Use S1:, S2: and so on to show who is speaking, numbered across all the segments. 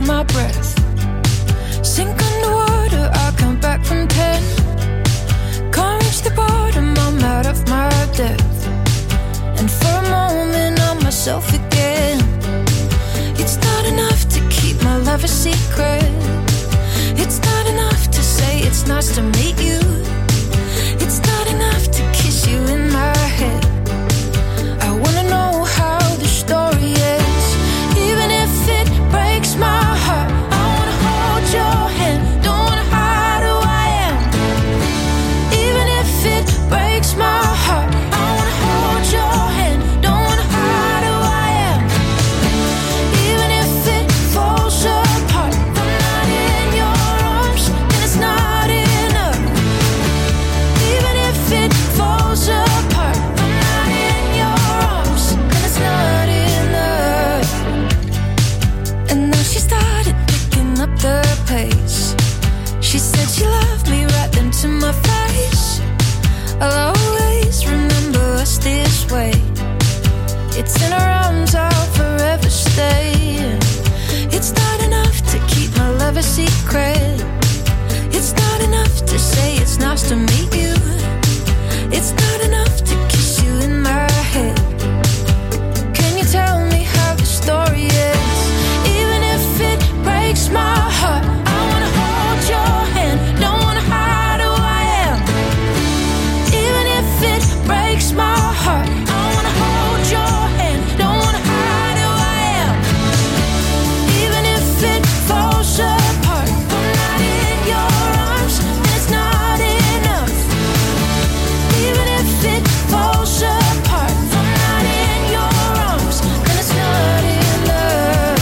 S1: my breath. Sink underwater, I count back from 10. Can't reach the bottom, I'm out of my depth. And for a moment I'm myself again. It's not enough to keep my love a secret. It's not enough to say it's nice to meet you. It's not enough to kiss you in my head. I wanna know how the story ends. Even if it breaks my heart, I wanna hold your hand. Don't wanna hide who I am. Even if it breaks my heart, I wanna hold your hand. Don't wanna hide who I am. Even if it falls apart, I'm not in your arms, and it's not enough. Even if it falls apart, I'm not in your arms, and it's not enough. And now she started picking up the pace. She said she loved me right then to my face. I'll always remember us this way. It's in her arms, I'll forever stay. It's not enough to keep my love a secret. It's not enough to say it's nice to meet you. It's not enough to kiss you in my head. Can you tell me how the story ends? Even if it breaks my heart, I wanna hold your hand. Don't wanna hide who I am. Even if it breaks my heart, I wanna hold your hand. Don't wanna hide who I am. Even if it falls apart, I'm not in your arms, and it's not enough. Even if it falls apart, I'm not in your arms, and it's not enough.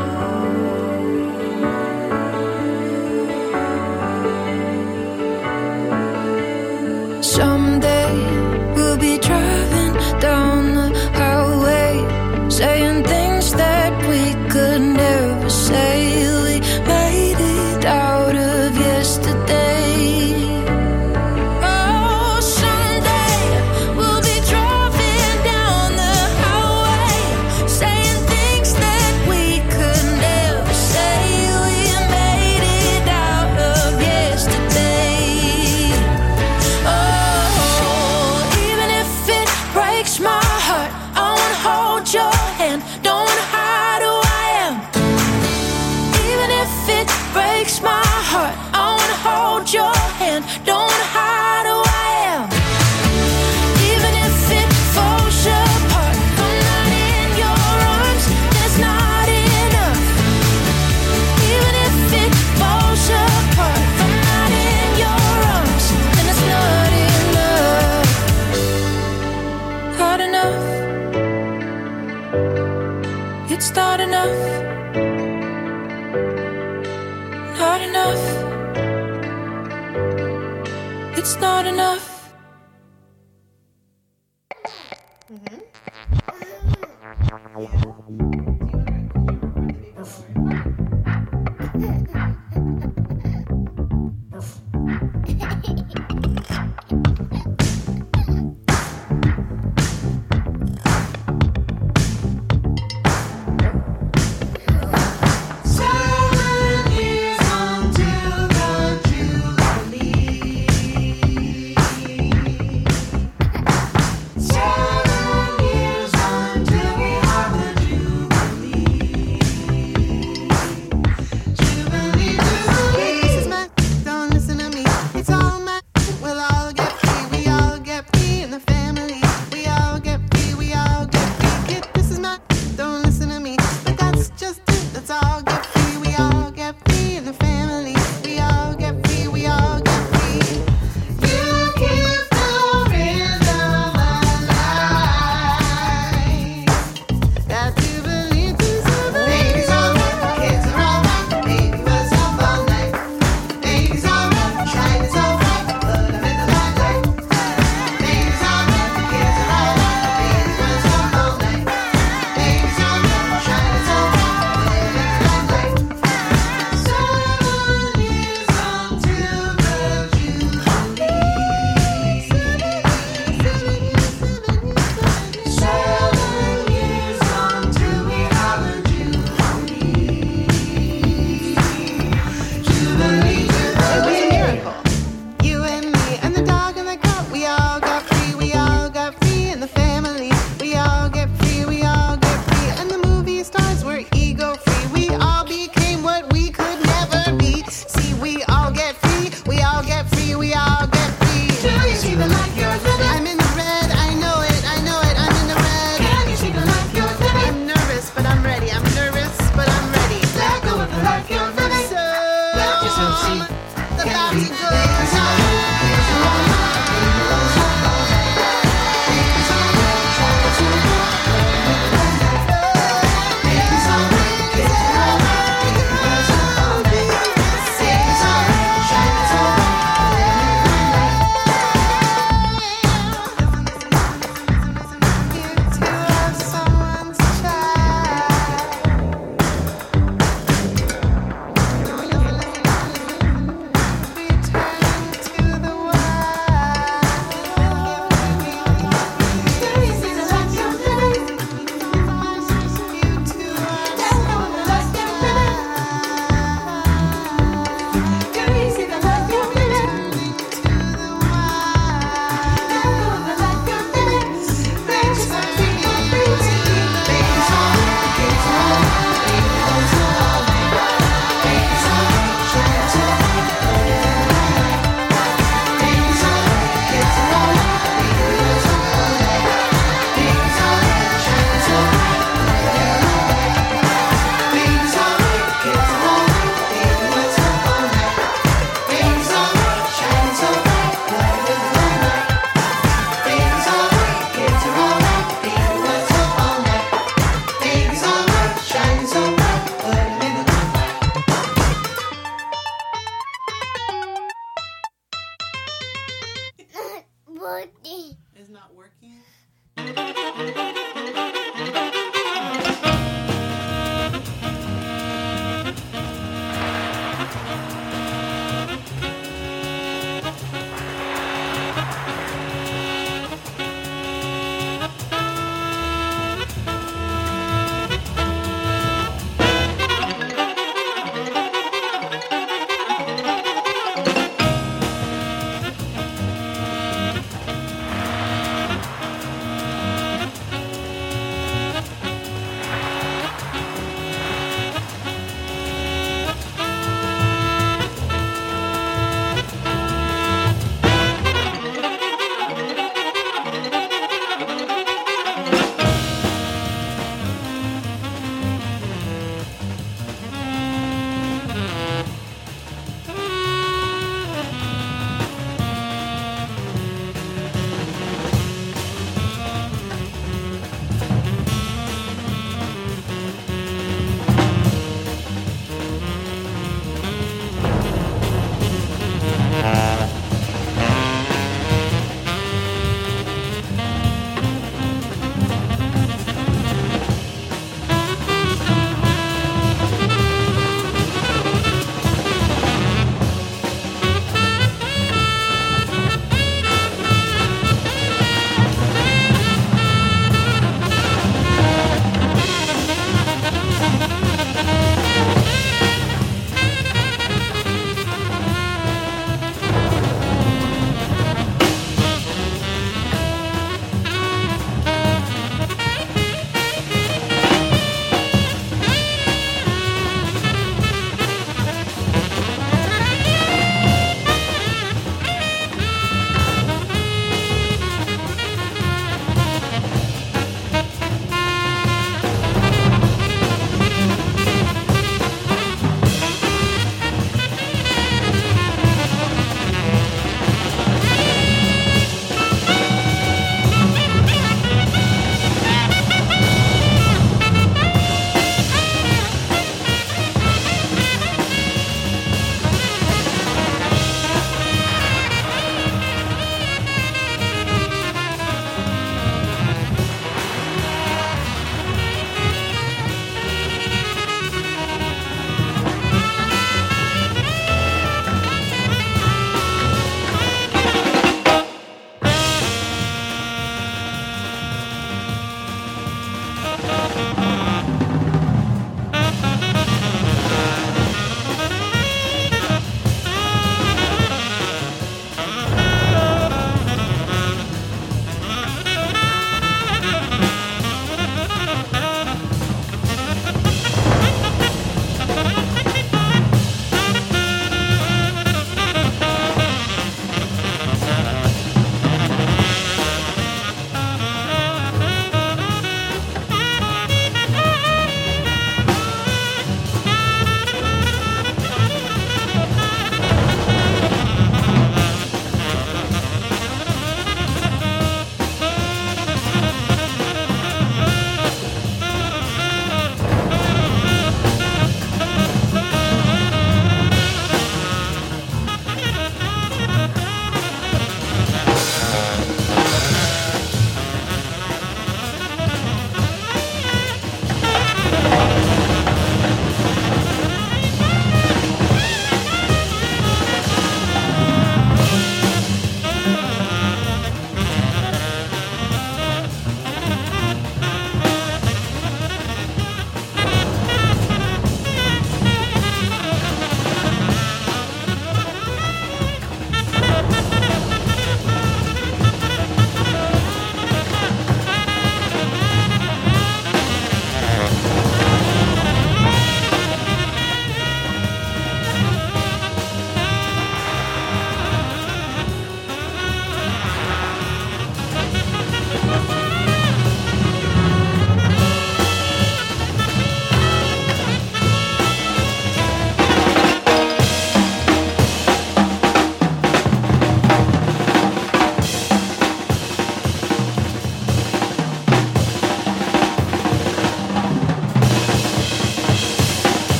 S1: Someday we'll be driving down the highway, saying things that we could never say. We made it out of yesterday. Oh, someday we'll be driving down the highway, saying things that we could never say. We made it out of yesterday. Oh, even if it breaks my heart, I wanna hold your hand. Don't wanna hide who I am. Even if it breaks my heart, I wanna hold your hand. Don't wanna hide who I am. Even if it falls apart, I'm not in your arms, and it's not enough. Even if it falls apart, I'm not in your arms, and it's not enough. Not enough. It's not enough. Not enough. It's not enough.
S2: It's not working?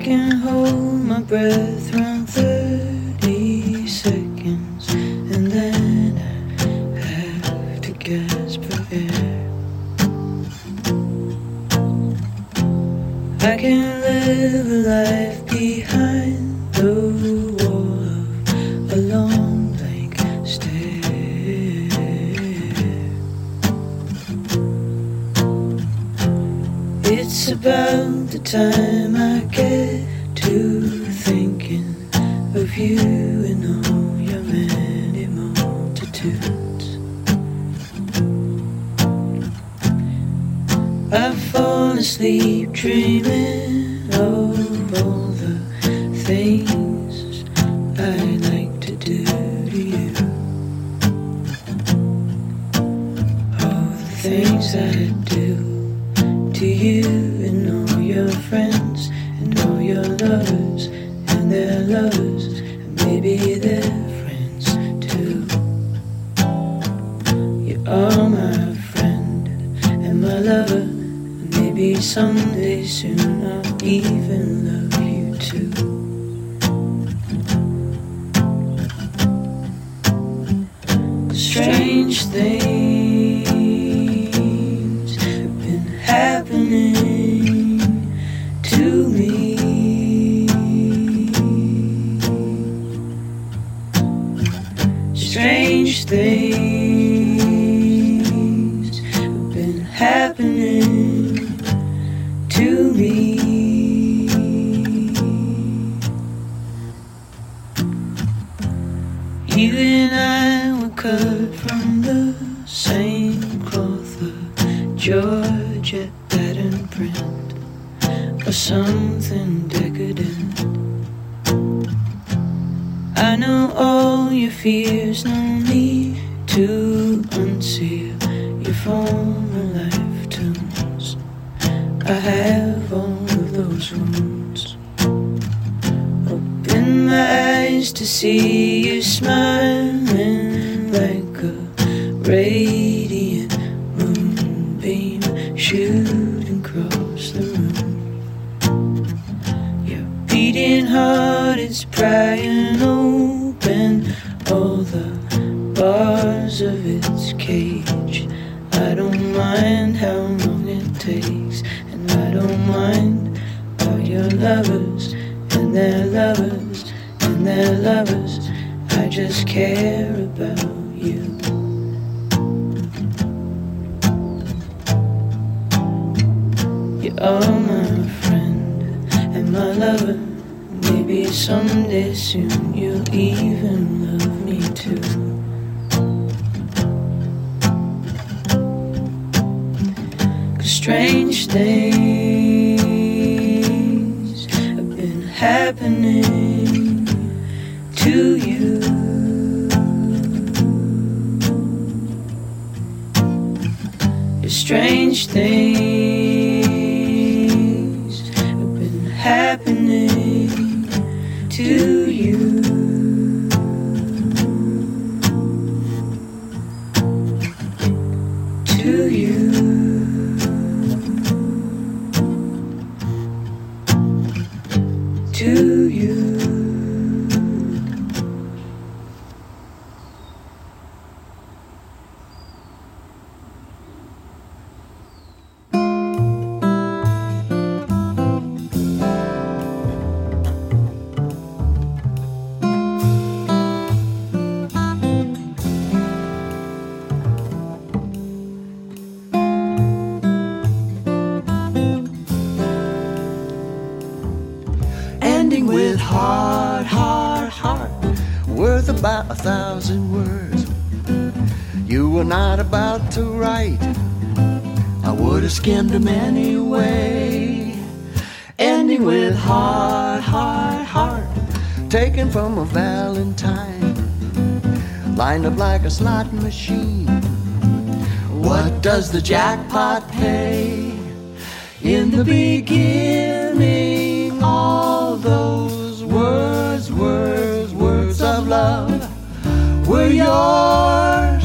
S2: can hold my breath around 30 seconds, and then I have to gasp for air. I can live a life behind the wall of a long blank stare. It's about the time I get to thinking of you and all your many multitudes. I fall asleep dreaming of all the things I like to do to you. All the things I do to you and all your friends and all your lovers and their lovers and maybe their friends too. You are my friend and my lover, and maybe someday soon I'll even love you too. Strange things have been happening to me. Strange things have been happening to me. You and I were cut from the same cloth, a Georgette pattern print, or something decadent. I know all your fears, no need to unseal your former lifetimes. I have all of those wounds. Open my eyes to see you smiling like a radiant moonbeam shooting across the room. Your beating heart is prying open all the bars of its cage. I don't mind how long it takes, and I don't mind all your lovers and their lovers and their lovers. I just care about you. You are my friend and my lover. Maybe someday soon you'll even love me too. Strange things have been happening to you. Strange things have been happening to you. To you. To you.
S3: Ending with heart, heart, heart, worth about 1,000 words. You were not about to write, I would have skimmed them anyway. Ending with heart, heart, heart, taken from a valentine, lined up like a slot machine. What does the jackpot pay? In the beginning, all those words, words, words of love were yours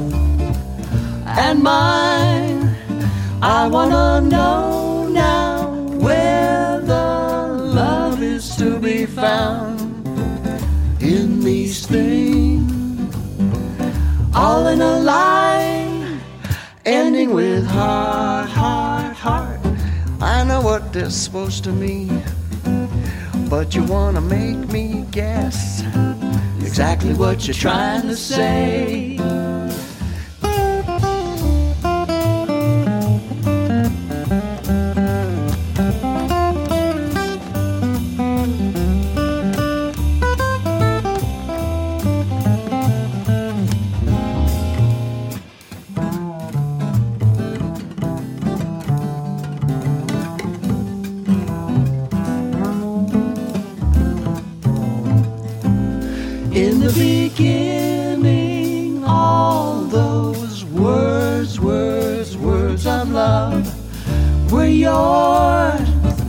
S3: and mine. I wanna know now where the love thing, all in a line, ending with heart, heart, heart. I know what they're supposed to mean, but you wanna make me guess exactly what you're trying to say. In the beginning, all those words, words, words of love were yours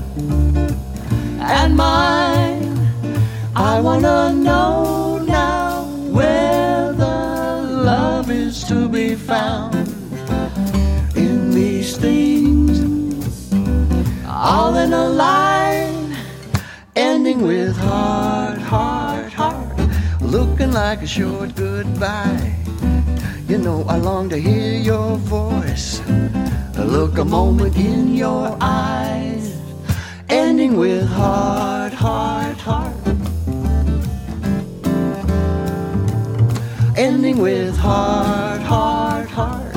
S3: and mine. I wanna know now where the love is to be found in these things, all in a line, ending with heart, heart, heart. Looking like a short goodbye. You know I long to hear your voice, look a moment in your eyes, ending with heart, heart, heart. Ending with heart, heart, heart.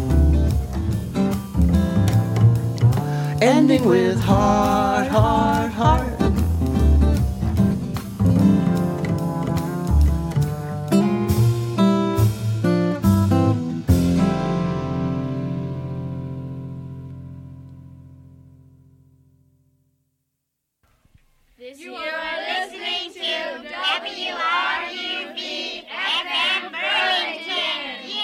S3: Ending with heart, heart, heart.
S4: You are listening to WRUV FM Burlington.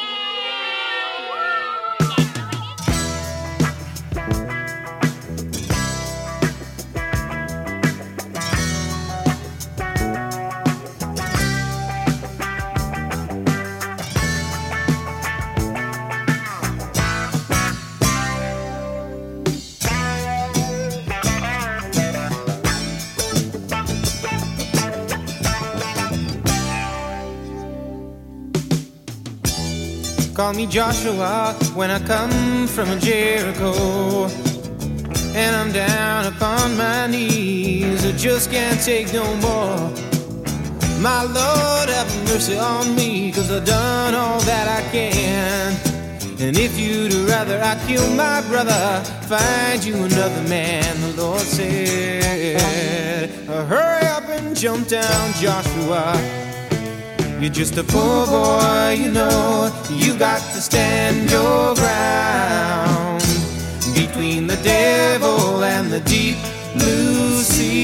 S5: Call me Joshua when I come from Jericho, and I'm down upon my knees. I just can't take no more. My Lord, have mercy on me, 'cause I've done all that I can. And if you'd rather I kill my brother, find you another man, the Lord said. Hurry up and jump down, Joshua. You're just a poor boy, you know. You got to stand your ground between the devil and the deep blue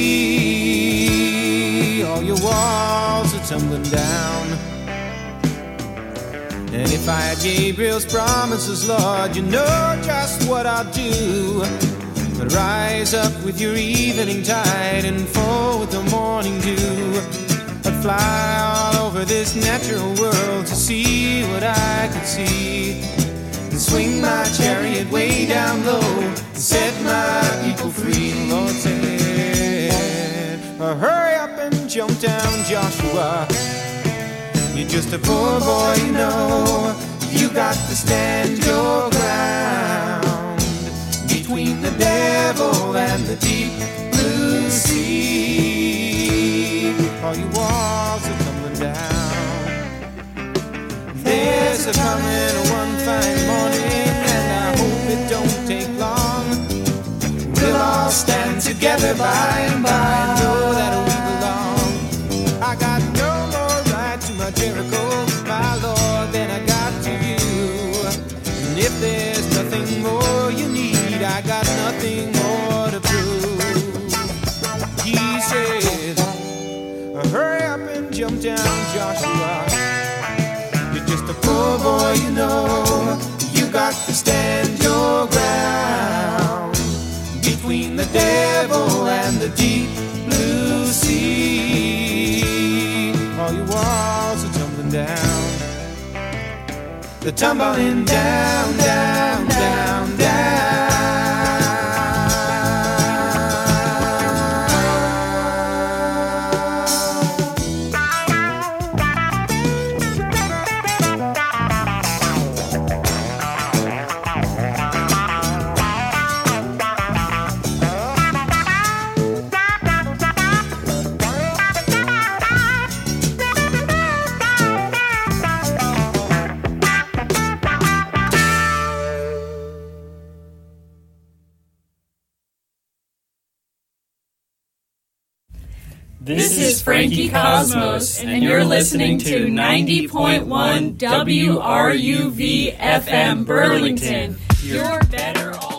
S5: sea. All your walls are tumbling down. And if I had Gabriel's promises, Lord, you know just what I'll do. But rise up with your evening tide and fall with the morning dew. I'd fly all over this natural world to see what I could see, and swing my chariot way down low and set my people free. The Lord said, hurry up and jump down, Joshua. You're just a poor boy, you know. You got to stand your ground between the devil and the deep blue sea. All your walls are tumbling down. There's a coming one fine morning, and I hope it don't take long. We'll all stand together by and by and know that we belong. I got no more right to my Jericho, my Lord, than I got to you. And if there's nothing more you need, I got nothing more to prove. He said, hurry up and jump down, Joshua. You're just a poor boy, you know. You got to stand your ground between the devil and the deep blue sea. All your walls are tumbling down. They're tumbling down, down, down, down.
S6: This is Frankie Cosmos, and you're listening to 90.1 WRUV FM Burlington, your better alternative.